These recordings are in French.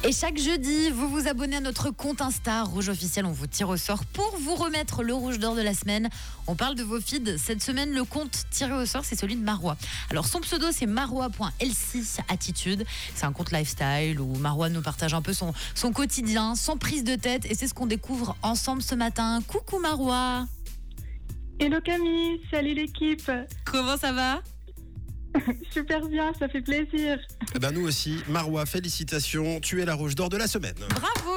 Et chaque jeudi, vous vous abonnez à notre compte Insta Rouge Officiel. On vous tire au sort pour vous remettre le rouge d'or de la semaine. On parle de vos feeds. Cette semaine, le compte tiré au sort, c'est celui de Marois. Alors, son pseudo, c'est marois.lc-attitude. C'est un compte lifestyle où Marois nous partage un peu son quotidien, sans prise de tête. Et c'est ce qu'on découvre ensemble ce matin. Coucou Marois. Hello Camille, salut l'équipe. Comment ça va ? Super bien, ça fait plaisir. Eh ben nous aussi, Marois, félicitations, tu es la rouge d'or de la semaine. Bravo.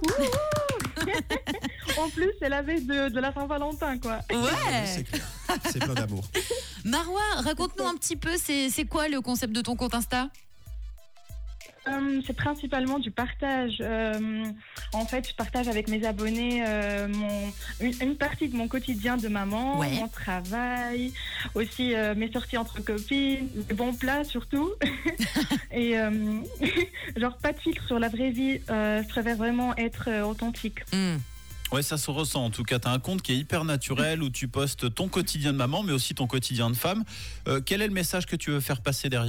En plus, c'est la veille de la Saint-Valentin, quoi. Ouais. C'est clair, c'est plein d'amour. Marois, raconte-nous un petit peu, c'est quoi le concept de ton compte Insta ? C'est principalement du partage. En fait, je partage avec mes abonnés une partie de mon quotidien de maman, Ouais. mon travail, aussi mes sorties entre copines, les bons plats surtout. Et genre pas de filtre sur la vraie vie. Je préfère vraiment être authentique. Ouais, ça se ressent. En tout cas, tu as un compte qui est hyper naturel où tu postes ton quotidien de maman, mais aussi ton quotidien de femme. Quel est le message que tu veux faire passer derrière ?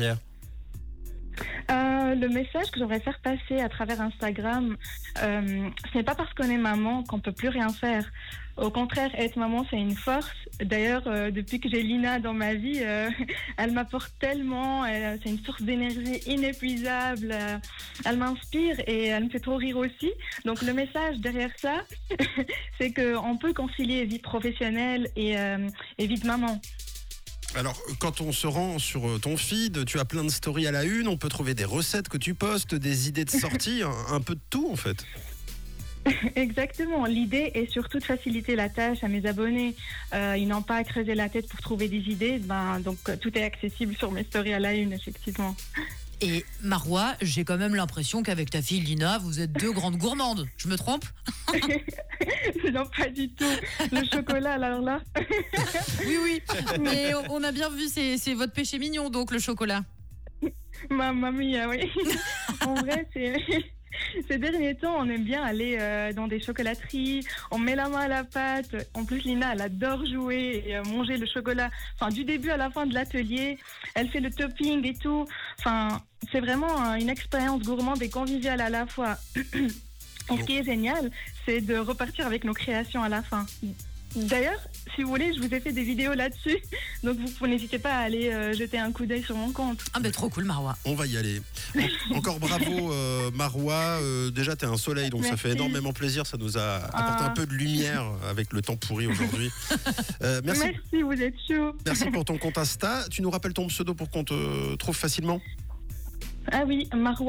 Le message que j'aimerais faire passer à travers Instagram, ce n'est pas parce qu'on est maman qu'on peut plus rien faire. Au contraire, être maman, c'est une force. D'ailleurs, depuis que j'ai Lina dans ma vie, elle m'apporte tellement. C'est une source d'énergie inépuisable. Elle m'inspire et elle me fait trop rire aussi. Donc le message derrière ça, c'est qu'on peut concilier vie professionnelle et vie de maman. Alors, quand on se rend sur ton feed, tu as plein de stories à la une, on peut trouver des recettes que tu postes, des idées de sortie, un peu de tout en fait. Exactement. L'idée est surtout de faciliter la tâche à mes abonnés. Ils n'ont pas à creuser la tête pour trouver des idées. Donc, tout est accessible sur mes stories à la une, effectivement. Et Marois, j'ai quand même l'impression qu'avec ta fille Lina, vous êtes deux grandes gourmandes. Je me trompe ? Non, pas du tout. Le chocolat, alors là. Oui. Mais on a bien vu, c'est votre péché mignon, donc le chocolat. Mamma mia, oui. En vrai, ces derniers temps, on aime bien aller dans des chocolateries. On met la main à la pâte. En plus, Lina, elle adore jouer et manger le chocolat. Enfin, du début à la fin de l'atelier, elle fait le topping et tout. Enfin, c'est vraiment une expérience gourmande et conviviale à la fois. Et ce qui est génial, c'est de repartir avec nos créations à la fin. D'ailleurs, si vous voulez, je vous ai fait des vidéos là-dessus. Donc, vous n'hésitez pas à aller jeter un coup d'œil sur mon compte. Ah ben trop cool Marois. On va y aller. Encore bravo Marois, déjà t'es un soleil donc Merci. ça fait énormément plaisir, ça nous a apporté un peu de lumière avec le temps pourri aujourd'hui. Merci Merci, vous êtes chaud. pour ton compte Insta, tu nous rappelles ton pseudo pour qu'on te trouve facilement ? Ah oui,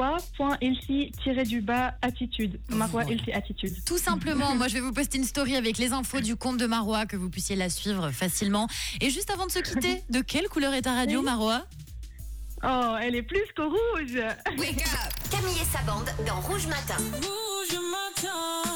marois.lc-attitude. Marois.lc-attitude. Tout simplement, moi je vais vous poster une story avec les infos du compte de Marois, que vous puissiez la suivre facilement. Et juste avant de se quitter, de quelle couleur est ta radio Marois ? Oh, elle est plus qu'au rouge. Wake up! Camille et sa bande dans Rouge Matin. Rouge Matin.